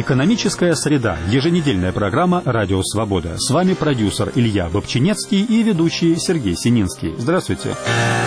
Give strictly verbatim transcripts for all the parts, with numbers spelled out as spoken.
Экономическая среда. Еженедельная программа «Радио Свобода». С вами продюсер Илья Бобчинецкий и ведущий Сергей Сининский. Здравствуйте.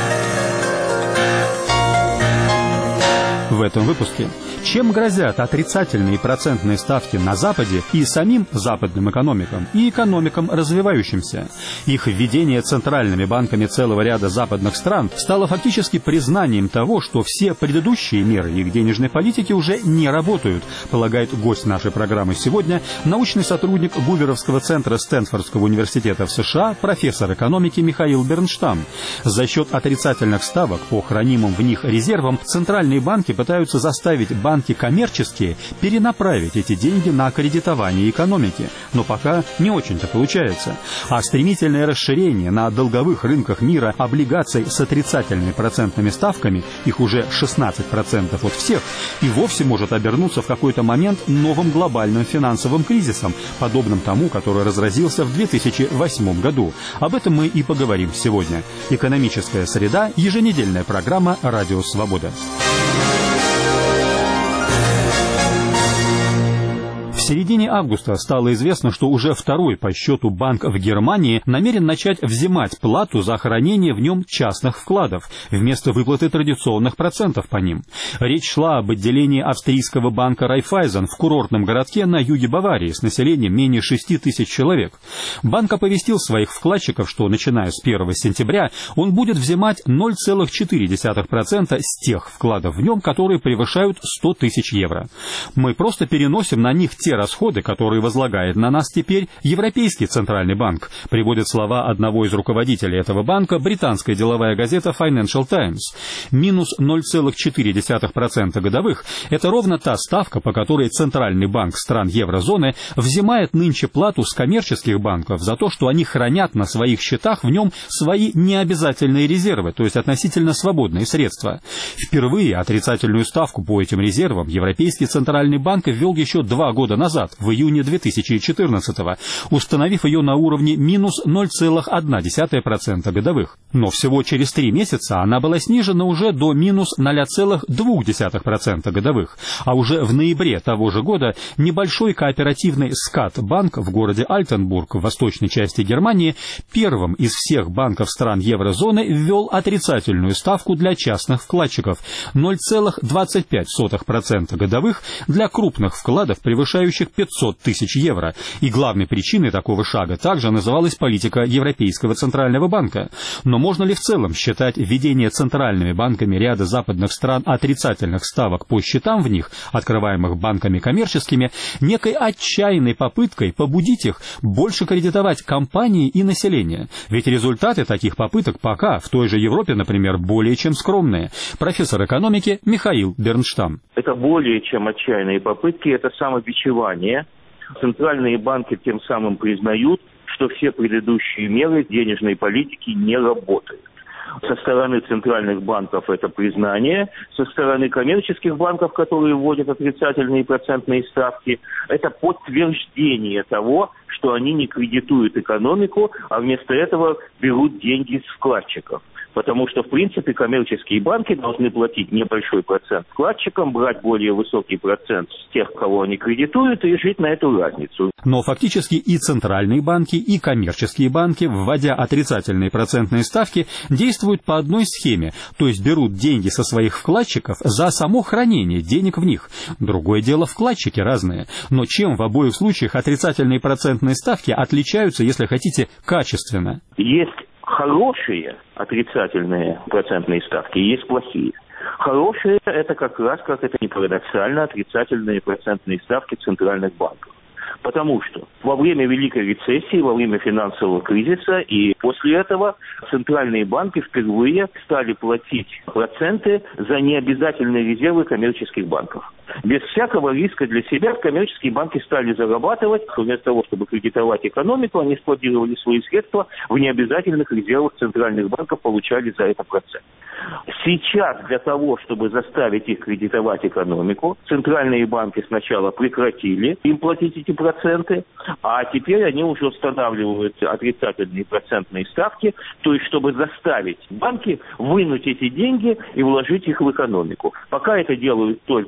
В этом выпуске. Чем грозят отрицательные процентные ставки на Западе и самим западным экономикам, и экономикам развивающимся? Их введение центральными банками целого ряда западных стран стало фактически признанием того, что все предыдущие меры их денежной политики уже не работают, полагает гость нашей программы сегодня, научный сотрудник Гуверовского центра Стэнфордского университета в США, профессор экономики Михаил Бернштам. За счет отрицательных ставок по хранимым в них резервам центральные банки пытаются заставить банки коммерческие перенаправить эти деньги на кредитование экономики, но пока не очень-то получается. А стремительное расширение на долговых рынках мира облигаций с отрицательными процентными ставками, их уже шестнадцать процентов от всех, и вовсе может обернуться в какой-то момент новым глобальным финансовым кризисом, подобным тому, который разразился в две тысячи восьмом году. Об этом мы и поговорим сегодня. Экономическая среда, еженедельная программа «Радио Свобода». В середине августа стало известно, что уже второй по счету банк в Германии намерен начать взимать плату за хранение в нем частных вкладов, вместо выплаты традиционных процентов по ним. Речь шла об отделении австрийского банка Райффайзен в курортном городке на юге Баварии с населением менее шести тысяч человек. Банк оповестил своих вкладчиков, что начиная с первого сентября он будет взимать ноль целых четыре десятых процента с тех вкладов в нем, которые превышают сто тысяч евро. Мы просто переносим на них те расходы, которые возлагает на нас теперь Европейский центральный банк, приводят слова одного из руководителей этого банка британская деловая газета Financial Times. Минус ноль целых четыре десятых процента годовых – это ровно та ставка, по которой Центральный банк стран еврозоны взимает нынче плату с коммерческих банков за то, что они хранят на своих счетах в нем свои необязательные резервы, то есть относительно свободные средства. Впервые отрицательную ставку по этим резервам Европейский центральный банк ввел еще два года назад, назад, в июне две тысячи четырнадцатого, установив ее на уровне минус ноль целых одна десятая процента годовых. Но всего через три месяца она была снижена уже до минус ноль целых две десятых процента годовых. А уже в ноябре того же года небольшой кооперативный Скат-банк в городе Альтенбург в восточной части Германии первым из всех банков стран еврозоны ввел отрицательную ставку для частных вкладчиков ноль целых двадцать пять сотых процента годовых для крупных вкладов, превышающих пятьсот тысяч евро. И главной причиной такого шага также называлась политика Европейского центрального банка. Но можно ли в целом считать введение центральными банками ряда западных стран отрицательных ставок по счетам в них, открываемых банками коммерческими, некой отчаянной попыткой побудить их больше кредитовать компании и население? Ведь результаты таких попыток пока в той же Европе, например, более чем скромные. Профессор экономики Михаил Бернштам. Это более чем отчаянные попытки, это самобичевание. Центральные банки тем самым признают, что все предыдущие меры денежной политики не работают. Со стороны центральных банков это признание, со стороны коммерческих банков, которые вводят отрицательные процентные ставки, это подтверждение того, что они не кредитуют экономику, а вместо этого берут деньги с вкладчиков. Потому что, в принципе, коммерческие банки должны платить небольшой процент вкладчикам, брать более высокий процент с тех, кого они кредитуют, и жить на эту разницу. Но фактически и центральные банки, и коммерческие банки, вводя отрицательные процентные ставки, действуют по одной схеме, то есть берут деньги со своих вкладчиков за само хранение денег в них. Другое дело, вкладчики разные. Но чем в обоих случаях отрицательные процентные ставки отличаются, если хотите, качественно? Есть хорошие отрицательные процентные ставки, есть плохие. Хорошие – это как раз, как это не парадоксально, отрицательные процентные ставки центральных банков. Потому что во время Великой рецессии, во время финансового кризиса и после этого центральные банки впервые стали платить проценты за необязательные резервы коммерческих банков. Без всякого риска для себя коммерческие банки стали зарабатывать. Вместо того, чтобы кредитовать экономику, они складировали свои средства в необязательных резервах центральных банков, получали за это процент. Сейчас для того, чтобы заставить их кредитовать экономику, центральные банки сначала прекратили им платить эти проценты, а теперь они уже устанавливают отрицательные процентные ставки, то есть чтобы заставить банки вынуть эти деньги и вложить их в экономику. Пока это делают только в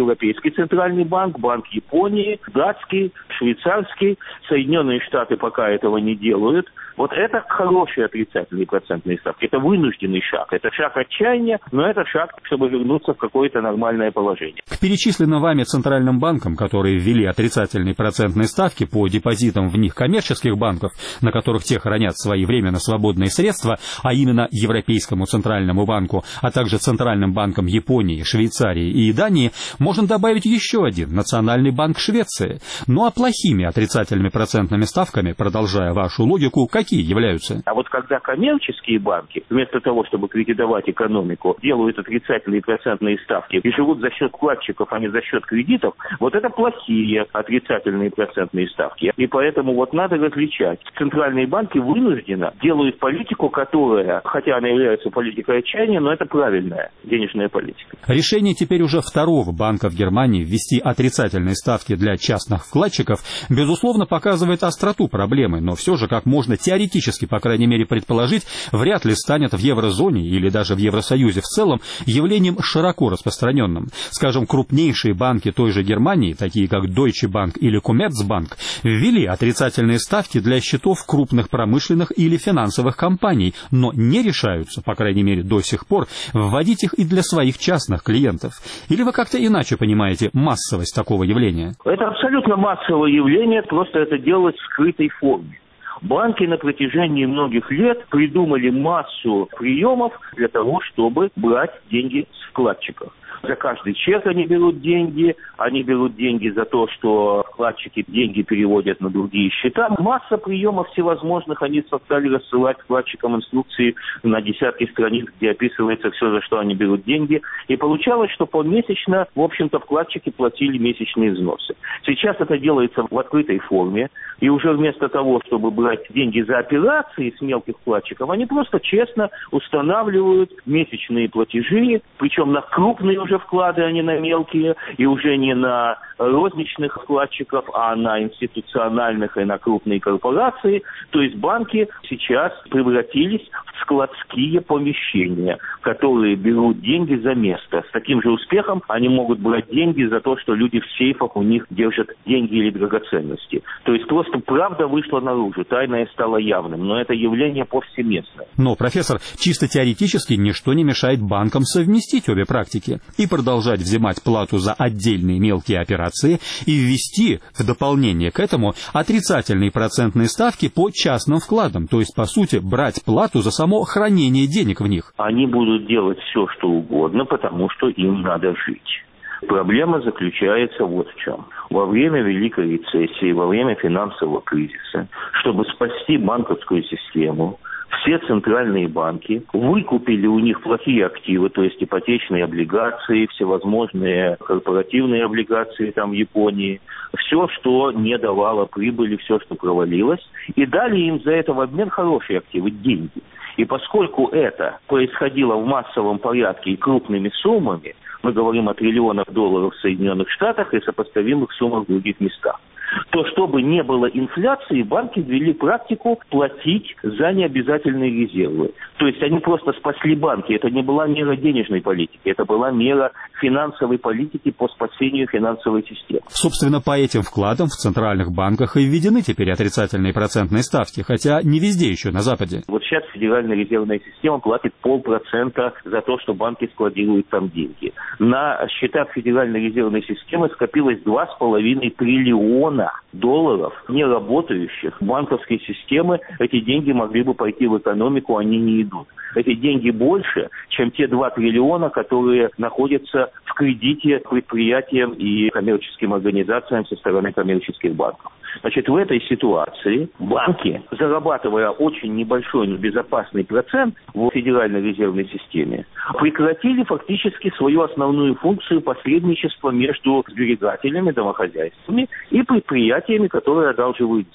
Европейский центральный банк, Банк Японии, датский, швейцарский. Соединенные Штаты пока этого не делают. Вот это хорошие отрицательные процентные ставки. Это вынужденный шаг. Это шаг отчаяния, но это шаг, чтобы вернуться в какое-то нормальное положение. К перечисленным вами центральным банкам, которые ввели отрицательные процентные ставки по депозитам в них коммерческих банков, на которых те хранят свои временно свободные средства, а именно Европейскому центральному банку, а также Центральным банкам Японии, Швейцарии и Дании, можно добавить еще один – Национальный банк Швеции. Ну а плохими отрицательными процентными ставками, продолжая вашу логику, какие являются? А вот когда коммерческие банки, вместо того, чтобы кредитовать экономику, делают отрицательные процентные ставки и живут за счет вкладчиков, а не за счет кредитов, вот это плохие отрицательные процентные ставки. И поэтому вот надо различать. Центральные банки вынужденно делают политику, которая, хотя она является политикой отчаяния, но это правильная денежная политика. Решение теперь уже второго банка в Германии ввести отрицательные ставки для частных вкладчиков, безусловно, показывает остроту проблемы, но все же, как можно теоретически, по крайней мере, предположить, вряд ли станет в еврозоне или даже в Евросоюзе в целом явлением широко распространенным. Скажем, крупнейшие банки той же Германии, такие как Deutsche Bank или Commerzbank, ввели отрицательные ставки для счетов крупных промышленных или финансовых компаний, но не решаются, по крайней мере до сих пор, вводить их и для своих частных клиентов. Или вы как-то иначе понимаете массовость такого явления? Это абсолютно массовое явление, просто это делать в скрытой форме. Банки на протяжении многих лет придумали массу приемов для того, чтобы брать деньги с вкладчиков. За каждый чек они берут деньги, они берут деньги за то, что вкладчики деньги переводят на другие счета. Масса приемов всевозможных, они стали рассылать вкладчикам инструкции на десятки страниц, где описывается все, за что они берут деньги. И получалось, что помесячно, в общем-то, вкладчики платили месячные взносы. Сейчас это делается в открытой форме, и уже вместо того, чтобы брать деньги за операции с мелких вкладчиков, они просто честно устанавливают месячные платежи, причем на крупные уже вклады, а не на мелкие, и уже не на розничных вкладчиков, а на институциональных и на крупные корпорации. То есть банки сейчас превратились в складские помещения, которые берут деньги за место. С таким же успехом они могут брать деньги за то, что люди в сейфах у них держат деньги или драгоценности. То есть просто правда вышла наружу, тайное стало явным, но это явление повсеместное. Но, профессор, чисто теоретически ничто не мешает банкам совместить обе практики и продолжать взимать плату за отдельные мелкие операции и ввести в дополнение к этому отрицательные процентные ставки по частным вкладам, то есть, по сути, брать плату за само хранение денег в них. Они будут делать все, что угодно, потому что им надо жить. Проблема заключается вот в чем. Во время Великой рецессии, во время финансового кризиса, чтобы спасти банковскую систему, все центральные банки выкупили у них плохие активы, то есть ипотечные облигации, всевозможные корпоративные облигации там в Японии, все, что не давало прибыли, все, что провалилось, и дали им за это в обмен хорошие активы, деньги. И поскольку это происходило в массовом порядке и крупными суммами, мы говорим о триллионах долларов в Соединенных Штатах и сопоставимых суммах в других местах, то чтобы не было инфляции, банки ввели практику платить за необязательные резервы. То есть они просто спасли банки. Это не была мера денежной политики, это была мера финансовой политики по спасению финансовой системы. Собственно, по этим вкладам в центральных банках и введены теперь отрицательные процентные ставки, хотя не везде еще на Западе. Вот сейчас Федеральная резервная система платит полпроцента за то, что банки складируют там деньги. На счетах Федеральной резервной системы скопилось два с половиной триллиона долларов неработающих банковской системы. Эти деньги могли бы пойти в экономику, они не идут. Эти деньги больше, чем те два триллиона, которые находятся в кредите предприятиям и коммерческим организациям со стороны коммерческих банков. Значит, в этой ситуации банки, зарабатывая очень небольшой, но безопасный процент в Федеральной резервной системе, прекратили фактически свою основную функцию посредничества между сберегателями, домохозяйствами и предприятиями, которые одалживают деньги.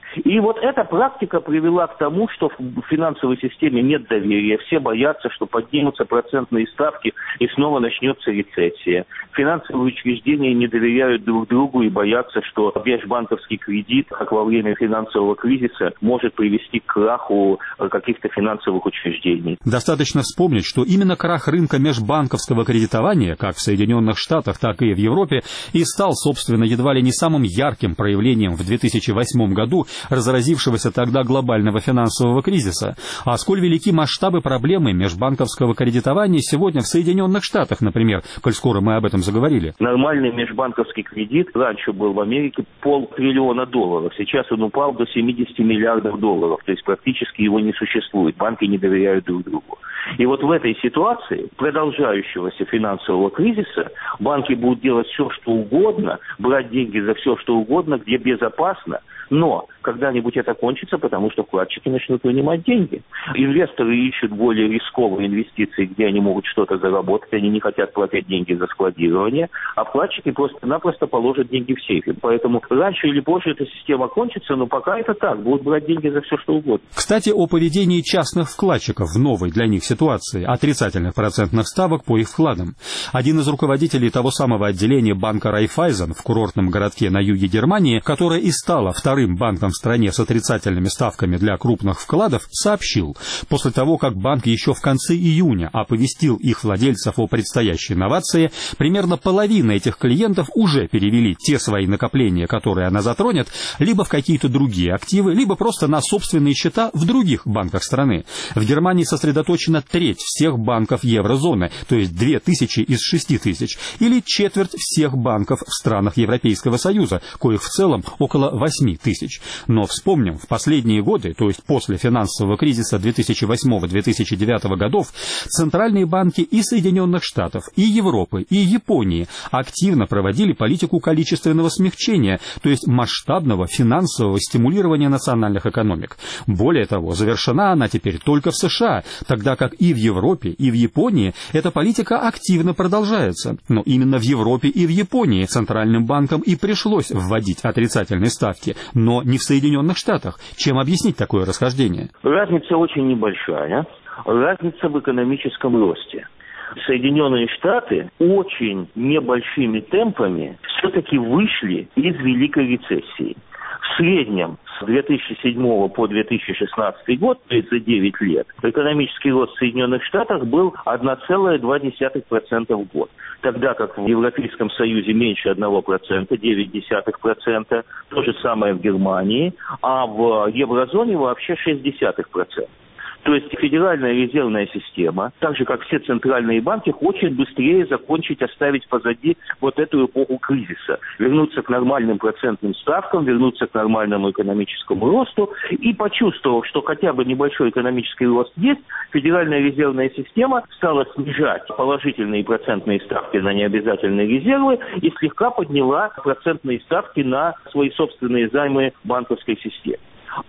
И вот эта практика привела к тому, что в финансовой системе нет доверия. Все боятся, что поднимутся процентные ставки и снова начнется рецессия. Финансовые учреждения не доверяют друг другу и боятся, что межбанковский кредит, как во время финансового кризиса, может привести к краху каких-то финансовых учреждений. Достаточно вспомнить, что именно крах рынка межбанковского кредитования, как в Соединенных Штатах, так и в Европе, и стал, собственно, едва ли не самым ярким проявлением в две тысячи восьмом году разразившегося тогда глобального финансового кризиса. А сколь велики масштабы проблемы межбанковского кредитования сегодня в Соединенных Штатах, например, коль скоро мы об этом заговорили. Нормальный межбанковский кредит раньше был в Америке полтриллиона долларов. Сейчас он упал до семидесяти миллиардов долларов. То есть практически его не существует. Банки не доверяют друг другу. И вот в этой ситуации продолжающегося финансового кризиса банки будут делать все, что угодно, брать деньги за все, что угодно, где безопасно, но когда-нибудь это кончится, потому что вкладчики начнут вынимать деньги. Инвесторы ищут более рисковые инвестиции, где они могут что-то заработать, они не хотят платить деньги за складирование, а вкладчики просто-напросто положат деньги в сейфе. Поэтому раньше или позже эта система кончится, но пока это так, будут брать деньги за все, что угодно. Кстати, о поведении частных вкладчиков в новой для них ситуации, отрицательных процентных ставок по их вкладам. Один из руководителей того самого отделения банка Райффайзен в курортном городке на юге Германии, которое и стало вторым банком в стране с отрицательными ставками для крупных вкладов, сообщил, после того, как банк еще в конце июня оповестил их владельцев о предстоящей новации, примерно половина этих клиентов уже перевели те свои накопления, которые она затронет, либо в какие-то другие активы, либо просто на собственные счета в других банках страны. В Германии сосредоточена треть всех банков еврозоны, то есть две тысячи из шести тысяч, или четверть всех банков в странах Европейского Союза, коих в целом около восьми тысяч. Но вспомним, в последние годы, то есть после финансового кризиса две тысячи восьмого — две тысячи девятого годов, центральные банки и Соединенных Штатов, и Европы, и Японии активно проводили политику количественного смягчения, то есть масштабного финансового стимулирования национальных экономик. Более того, завершена она теперь только в США, тогда как и в Европе, и в Японии эта политика активно продолжается. Но именно в Европе и в Японии центральным банкам и пришлось вводить отрицательные ставки, но не в Соединенных Штатах. Чем объяснить такое расхождение? Разница очень небольшая. Разница в экономическом росте. Соединенные Штаты очень небольшими темпами все-таки вышли из Великой рецессии. В среднем с две тысячи седьмого по две тысячи шестнадцатый год, то есть за девять лет, экономический рост в Соединенных Штатах был одна целая две десятых процента в год. Тогда как в Европейском Союзе меньше одного процента, девять десятых процента, то же самое в Германии, а в еврозоне вообще шесть десятых процента. То есть Федеральная резервная система, так же как все центральные банки, хочет быстрее закончить, оставить позади вот эту эпоху кризиса, вернуться к нормальным процентным ставкам, вернуться к нормальному экономическому росту, и почувствовав, что хотя бы небольшой экономический рост есть, Федеральная резервная система стала снижать положительные процентные ставки на необязательные резервы и слегка подняла процентные ставки на свои собственные займы банковской системы.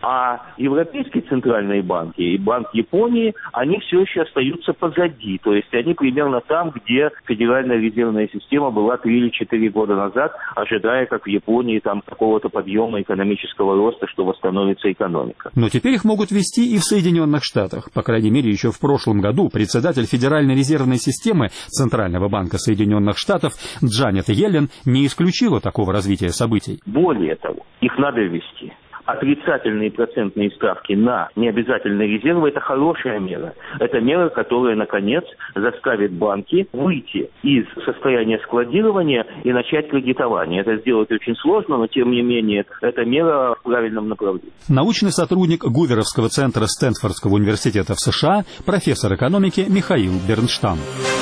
А европейские центральные банки и Банк Японии, они все еще остаются позади. То есть они примерно там, где Федеральная резервная система была три или четыре года назад, ожидая, как в Японии, там какого-то подъема экономического роста, что восстановится экономика. Но теперь их могут вести и в Соединенных Штатах. По крайней мере, еще в прошлом году председатель Федеральной резервной системы Центрального банка Соединенных Штатов Джанет Йеллен не исключила такого развития событий. Более того, их надо ввести. Отрицательные процентные ставки на необязательные резервы – это хорошая мера. Это мера, которая, наконец, заставит банки выйти из состояния складирования и начать кредитование. Это сделать очень сложно, но, тем не менее, это мера в правильном направлении. Научный сотрудник Гуверовского центра Стэнфордского университета в США, профессор экономики Михаил Бернштам.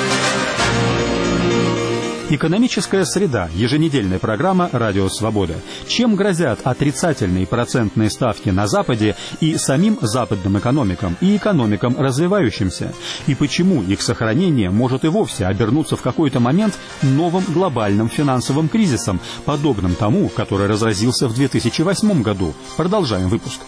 Экономическая среда. Еженедельная программа «Радио Свобода». Чем грозят отрицательные процентные ставки на Западе и самим западным экономикам, и экономикам развивающимся? И почему их сохранение может и вовсе обернуться в какой-то момент новым глобальным финансовым кризисом, подобным тому, который разразился в две тысячи восьмом году? Продолжаем выпуск.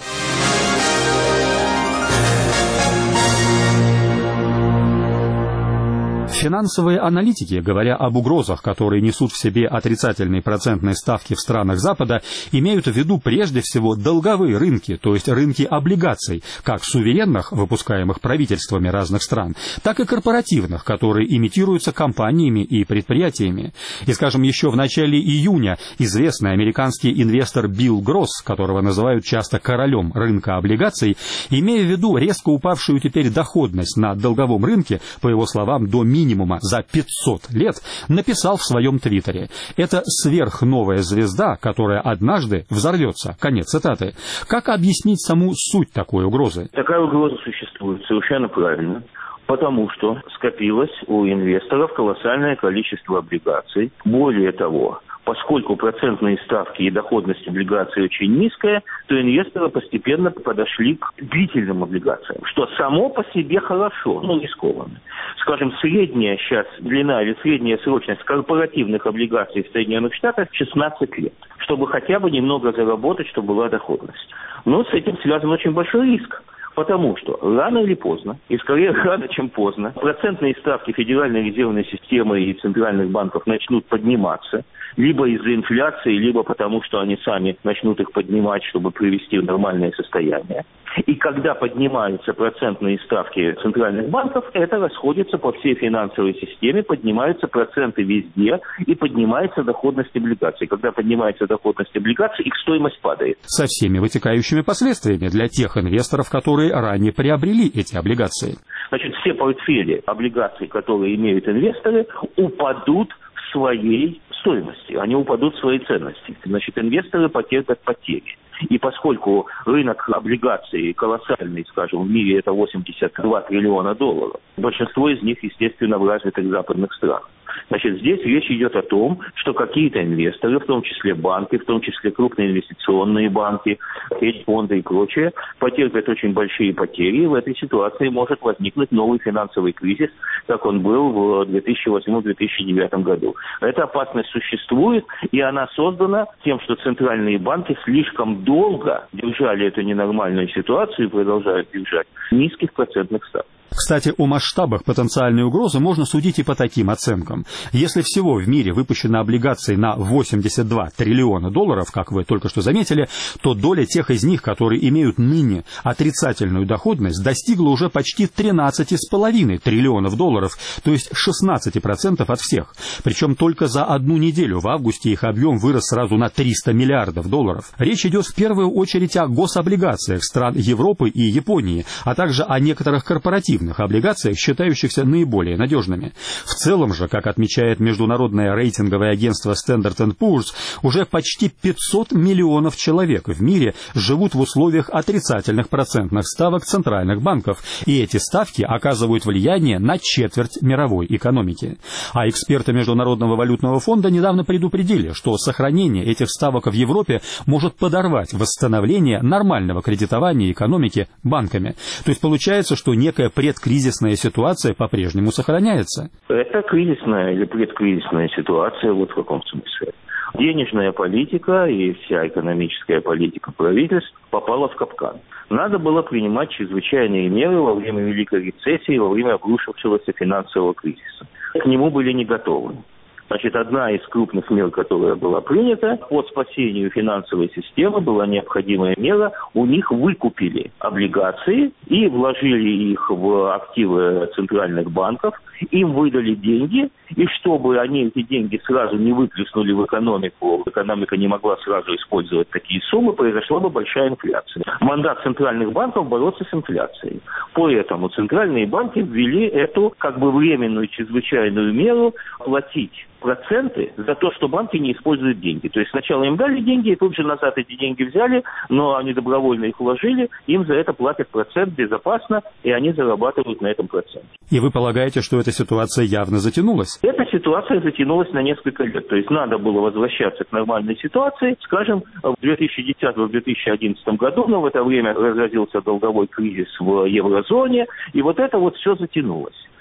Финансовые аналитики, говоря об угрозах, которые несут в себе отрицательные процентные ставки в странах Запада, имеют в виду прежде всего долговые рынки, то есть рынки облигаций, как суверенных, выпускаемых правительствами разных стран, так и корпоративных, которые имитируются компаниями и предприятиями. И, скажем, еще в начале июня известный американский инвестор Билл Гросс, которого называют часто королем рынка облигаций, имея в виду резко упавшую теперь доходность на долговом рынке, по его словам, до минимума, минимума за пятьсот лет, написал в своем твиттере: «Это сверхновая звезда, которая однажды взорвется». Конец цитаты. Как объяснить саму суть такой угрозы? Такая угроза существует, совершенно правильно. Потому что скопилось у инвесторов колоссальное количество облигаций. Более того, поскольку процентные ставки и доходность облигаций очень низкая, то инвесторы постепенно подошли к длительным облигациям, что само по себе хорошо, но рискованно. Скажем, средняя сейчас длина или средняя срочность корпоративных облигаций в Соединенных Штатах шестнадцать лет, чтобы хотя бы немного заработать, чтобы была доходность. Но с этим связан очень большой риск. Потому что рано или поздно, и скорее рано, чем поздно, процентные ставки Федеральной резервной системы и центральных банков начнут подниматься, либо из-за инфляции, либо потому, что они сами начнут их поднимать, чтобы привести в нормальное состояние. И когда поднимаются процентные ставки центральных банков, это расходится по всей финансовой системе, поднимаются проценты везде и поднимается доходность облигаций. Когда поднимается доходность облигаций, их стоимость падает. Со всеми вытекающими последствиями для тех инвесторов, которые ранее приобрели эти облигации. Значит, все портфели облигаций, которые имеют инвесторы, упадут в своей стоимости, они упадут в своей ценности. Значит, инвесторы потерпят потери. И поскольку рынок облигаций колоссальный, скажем, в мире это восемьдесят два триллиона долларов, большинство из них, естественно, в развитых западных странах. Значит, здесь речь идет о том, что какие-то инвесторы, в том числе банки, в том числе крупные инвестиционные банки, хедж-фонды и прочее, потерпят очень большие потери. И в этой ситуации может возникнуть новый финансовый кризис, как он был в две тысячи восьмом — две тысячи девятом году. Эта опасность существует, и она создана тем, что центральные банки слишком долго держали эту ненормальную ситуацию и продолжают держать низких процентных ставок. Кстати, о масштабах потенциальной угрозы можно судить и по таким оценкам. Если всего в мире выпущено облигаций на восемьдесят два триллиона долларов, как вы только что заметили, то доля тех из них, которые имеют ныне отрицательную доходность, достигла уже почти тринадцати с половиной триллионов долларов, то есть шестнадцать процентов от всех. Причем только за одну неделю в августе их объем вырос сразу на триста миллиардов долларов. Речь идет в первую очередь о гособлигациях стран Европы и Японии, а также о некоторых корпоративных облигациях, считающихся наиболее надежными. В целом же, как отмечает международное рейтинговое агентство Standard энд Poor's, уже почти пятьсот миллионов человек в мире живут в условиях отрицательных процентных ставок центральных банков, и эти ставки оказывают влияние на четверть мировой экономики. А эксперты Международного валютного фонда недавно предупредили, что сохранение этих ставок в Европе может подорвать восстановление нормального кредитования экономики банками. То есть получается, что некая предкризисная ситуация по-прежнему сохраняется. Это кризисная или предкризисная ситуация, вот в каком смысле. Денежная политика и вся экономическая политика правительств попала в капкан. Надо было принимать чрезвычайные меры во время Великой рецессии, во время обрушившегося финансового кризиса. К нему были не готовы. Значит, одна из крупных мер, которая была принята по спасению финансовой системы, была необходимая мера. У них выкупили облигации и вложили их в активы центральных банков. Им выдали деньги, и чтобы они эти деньги сразу не выплеснули в экономику, экономика не могла сразу использовать такие суммы, произошла бы большая инфляция. Мандат центральных банков бороться с инфляцией. Поэтому центральные банки ввели эту как бы временную чрезвычайную меру платить проценты за то, что банки не используют деньги. То есть сначала им дали деньги, и тут же назад эти деньги взяли, но они добровольно их вложили, им за это платят процент безопасно, и они зарабатывают на этом процент. И вы полагаете, что эта ситуация явно затянулась? Эта ситуация затянулась на несколько лет. То есть надо было возвращаться к нормальной ситуации, скажем, в две тысячи десятом — две тысячи одиннадцатом году, но в это время разразился долговой кризис в еврозоне, и вот это вот все затянулось.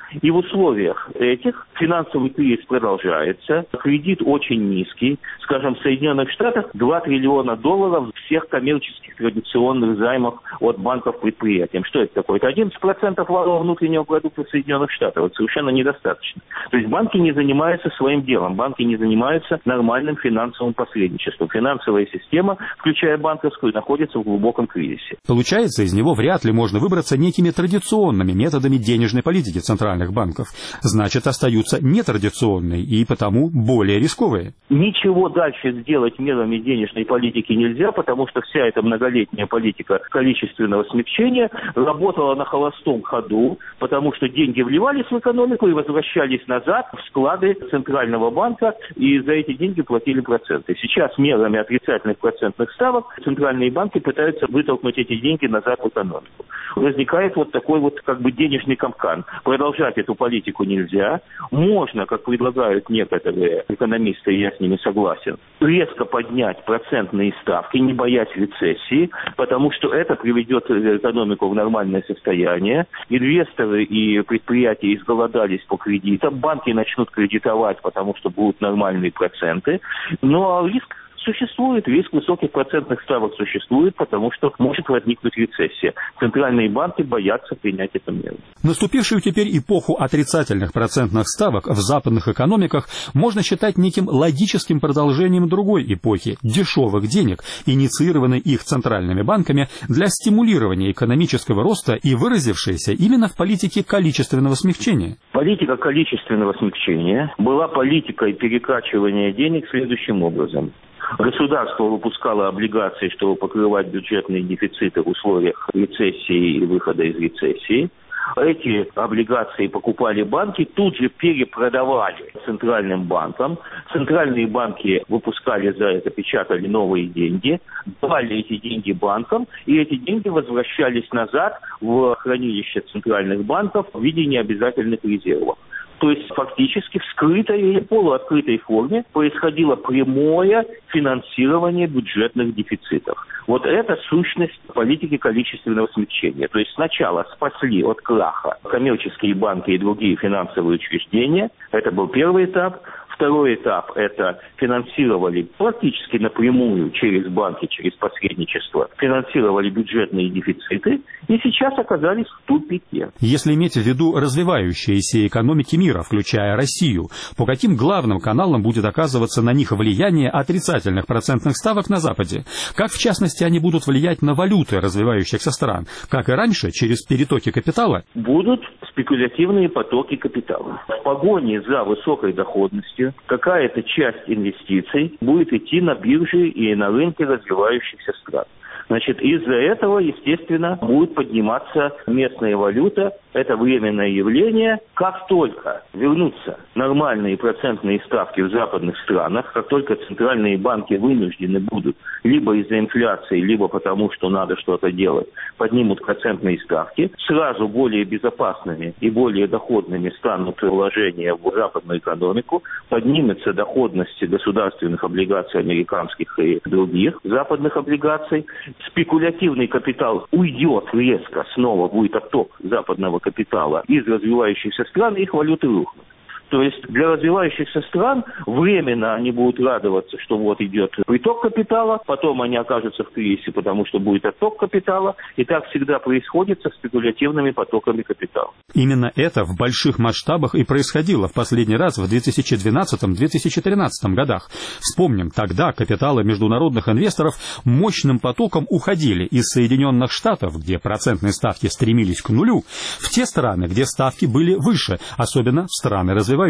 И в условиях этих финансовый кризис продолжается, кредит очень низкий. Скажем, в Соединенных Штатах два триллиона долларов всех коммерческих традиционных займов от банков предприятиям. Что это такое? Это одиннадцать процентов валового внутреннего продукта Соединенных Штатов. Это совершенно недостаточно. То есть банки не занимаются своим делом, банки не занимаются нормальным финансовым посредничеством. Финансовая система, включая банковскую, находится в глубоком кризисе. Получается, из него вряд ли можно выбраться некими традиционными методами денежной политики центральных банков. Значит, остаются нетрадиционные и потому более рисковые. Ничего дальше сделать мерами денежной политики нельзя, потому что вся эта многолетняя политика количественного смягчения работала на холостом ходу, потому что деньги вливались в экономику и возвращались назад в склады Центрального банка, и за эти деньги платили проценты. Сейчас мерами отрицательных процентных ставок центральные банки пытаются вытолкнуть эти деньги назад в экономику. Возникает вот такой вот как бы денежный капкан. Продолжать эту политику нельзя. Можно, как предлагают некоторые экономисты, и я с ними согласен, резко поднять процентные ставки, не боясь рецессии, потому что это приведет экономику в нормальное состояние. Инвесторы и предприятия изголодались по кредитам, банки начнут кредитовать, потому что будут нормальные проценты. Но риск существует, риск высоких процентных ставок существует, потому что может возникнуть рецессия. Центральные банки боятся принять эту меру. Наступившую теперь эпоху отрицательных процентных ставок в западных экономиках можно считать неким логическим продолжением другой эпохи – дешевых денег, инициированной их центральными банками для стимулирования экономического роста и выразившейся именно в политике количественного смягчения. Политика количественного смягчения была политикой перекачивания денег следующим образом. Государство выпускало облигации, чтобы покрывать бюджетные дефициты в условиях рецессии и выхода из рецессии. Эти облигации покупали банки, тут же перепродавали центральным банкам. Центральные банки выпускали за это, печатали новые деньги, давали эти деньги банкам, и эти деньги возвращались назад в хранилище центральных банков в виде необязательных резервов. То есть фактически в скрытой или полуоткрытой форме происходило прямое финансирование бюджетных дефицитов. Вот это сущность политики количественного смягчения. То есть сначала спасли от краха коммерческие банки и другие финансовые учреждения. Это был первый этап. Второй этап – это финансировали практически напрямую через банки, через посредничество, финансировали бюджетные дефициты и сейчас оказались в тупике. Если иметь в виду развивающиеся экономики мира, включая Россию, по каким главным каналам будет оказываться на них влияние отрицательных процентных ставок на Западе? Как, в частности, они будут влиять на валюты развивающихся стран? Как и раньше, через перетоки капитала? Будут спекулятивные потоки капитала. В погоне за высокой доходностью какая-то часть инвестиций будет идти на биржи и на рынки развивающихся стран. Значит, из-за этого, естественно, будет подниматься местная валюта. Это временное явление. Как только вернутся нормальные процентные ставки в западных странах, как только центральные банки вынуждены будут либо из-за инфляции, либо потому, что надо что-то делать, поднимут процентные ставки, сразу более безопасными и более доходными станут вложения в западную экономику, поднимется доходность государственных облигаций американских и других западных облигаций, спекулятивный капитал уйдет резко, снова будет отток западного капитала из развивающихся стран, их валюты рухнут. То есть для развивающихся стран временно они будут радоваться, что вот идет приток капитала, потом они окажутся в кризисе, потому что будет отток капитала, и так всегда происходит со спекулятивными потоками капитала. Именно это в больших масштабах и происходило в последний раз в две тысячи двенадцатом — две тысячи тринадцатом годах. Вспомним, тогда капиталы международных инвесторов мощным потоком уходили из Соединенных Штатов, где процентные ставки стремились к нулю, в те страны, где ставки были выше, особенно в страны развивающиеся.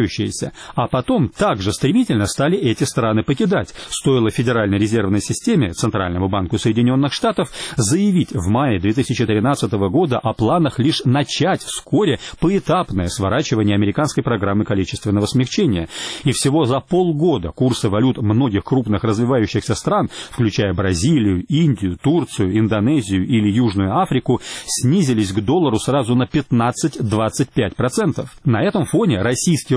А потом также стремительно стали эти страны покидать. Стоило Федеральной резервной системе, Центральному банку Соединенных Штатов, заявить в мае две тысячи тринадцатого года о планах лишь начать вскоре поэтапное сворачивание американской программы количественного смягчения. И всего за полгода курсы валют многих крупных развивающихся стран, включая Бразилию, Индию, Турцию, Индонезию или Южную Африку, снизились к доллару сразу на пятнадцать — двадцать пять процентов. На этом фоне российский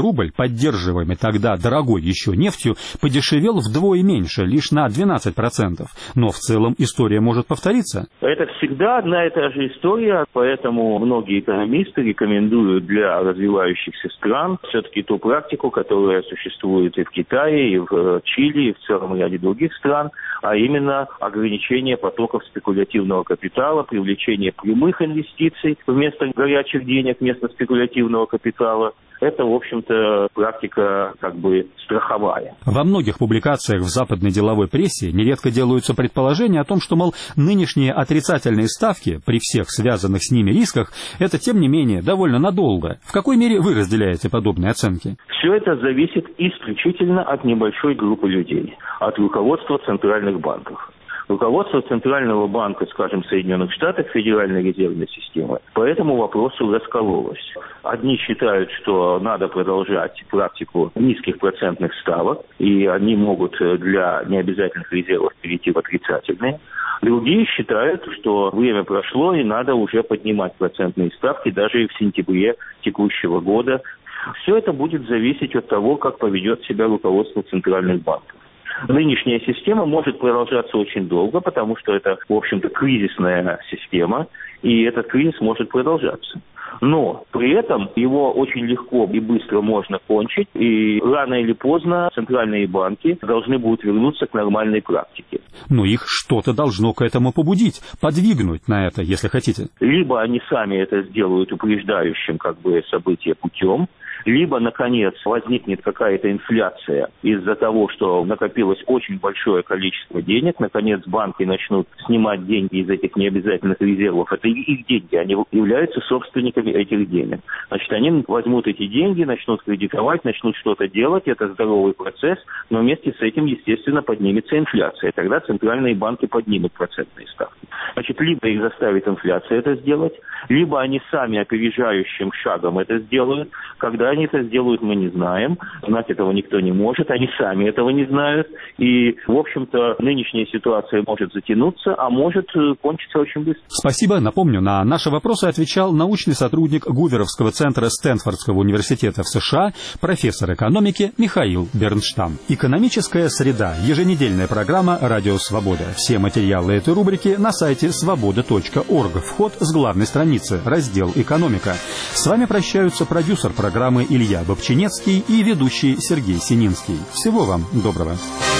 рубль, поддерживаемый тогда дорогой еще нефтью, подешевел вдвое меньше, лишь на двенадцать процентов. Но в целом история может повториться. Это всегда одна и та же история, поэтому многие экономисты рекомендуют для развивающихся стран все-таки ту практику, которая существует и в Китае, и в Чили, и в целом ряде других стран, а именно ограничение потоков спекулятивного капитала, привлечение прямых инвестиций вместо горячих денег, вместо спекулятивного капитала. Это, в общем-то, практика как бы страховая. Во многих публикациях в западной деловой прессе нередко делаются предположения о том, что, мол, нынешние отрицательные ставки при всех связанных с ними рисках, это, тем не менее, довольно надолго. В какой мере вы разделяете подобные оценки? Все это зависит исключительно от небольшой группы людей, от руководства центральных банков. Руководство Центрального банка, скажем, Соединенных Штатов, Федеральной резервной системы, по этому вопросу раскололось. Одни считают, что надо продолжать практику низких процентных ставок, и они могут для необязательных резервов перейти в отрицательные. Другие считают, что время прошло, и надо уже поднимать процентные ставки даже и в сентябре текущего года. Все это будет зависеть от того, как поведет себя руководство центральных банков. Нынешняя система может продолжаться очень долго, потому что это, в общем-то, кризисная система, и этот кризис может продолжаться. Но при этом его очень легко и быстро можно кончить, и рано или поздно центральные банки должны будут вернуться к нормальной практике. Но их что-то должно к этому побудить, подвигнуть на это, если хотите. Либо они сами это сделают упреждающим как бы события путем, либо, наконец, возникнет какая-то инфляция из-за того, что накопилось очень большое количество денег, наконец банки начнут снимать деньги из этих необязательных резервов. Это их деньги, они являются собственниками этих денег. Значит, они возьмут эти деньги, начнут кредитовать, начнут что-то делать, это здоровый процесс, но вместе с этим, естественно, поднимется инфляция. Тогда центральные банки поднимут процентные ставки. Значит, либо их заставит инфляция это сделать, либо они сами опережающим шагом это сделают. Когда они это сделают, мы не знаем. Знать этого никто не может. Они сами этого не знают. И, в общем-то, нынешняя ситуация может затянуться, а может кончиться очень быстро. Спасибо. Напомню, на наши вопросы отвечал научный сотрудник Гуверовского центра Стэнфордского университета в США, профессор экономики Михаил Бернштам. Экономическая среда. Еженедельная программа «Радио Свобода». Все материалы этой рубрики на сайте свобода точка орг. Вход с главной страницы. Раздел «Экономика». С вами прощаются продюсер программы Илья Бобчинецкий и ведущий Сергей Сининский. Всего вам доброго.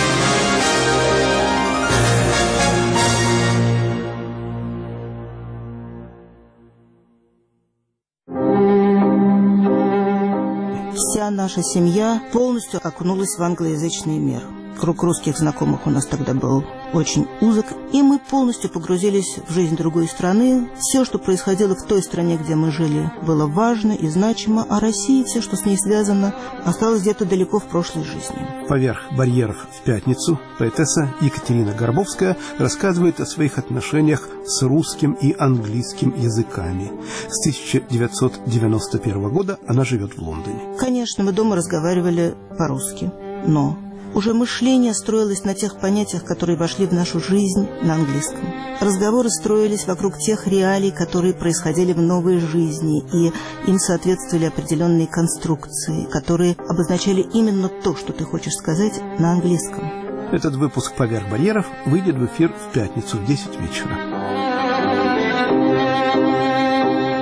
Вся наша семья полностью окунулась в англоязычный мир. Круг русских знакомых у нас тогда был очень узок, и мы полностью погрузились в жизнь другой страны. Все, что происходило в той стране, где мы жили, было важно и значимо, а Россия, все, что с ней связано, осталось где-то далеко в прошлой жизни. Поверх барьеров в пятницу поэтесса Екатерина Горбовская рассказывает о своих отношениях с русским и английским языками. С тысяча девятьсот девяносто первого года она живет в Лондоне. Конечно, мы дома разговаривали по-русски, но уже мышление строилось на тех понятиях, которые вошли в нашу жизнь на английском. Разговоры строились вокруг тех реалий, которые происходили в новой жизни, и им соответствовали определенные конструкции, которые обозначали именно то, что ты хочешь сказать на английском. Этот выпуск «Поверх барьеров» выйдет в эфир в пятницу в десять вечера.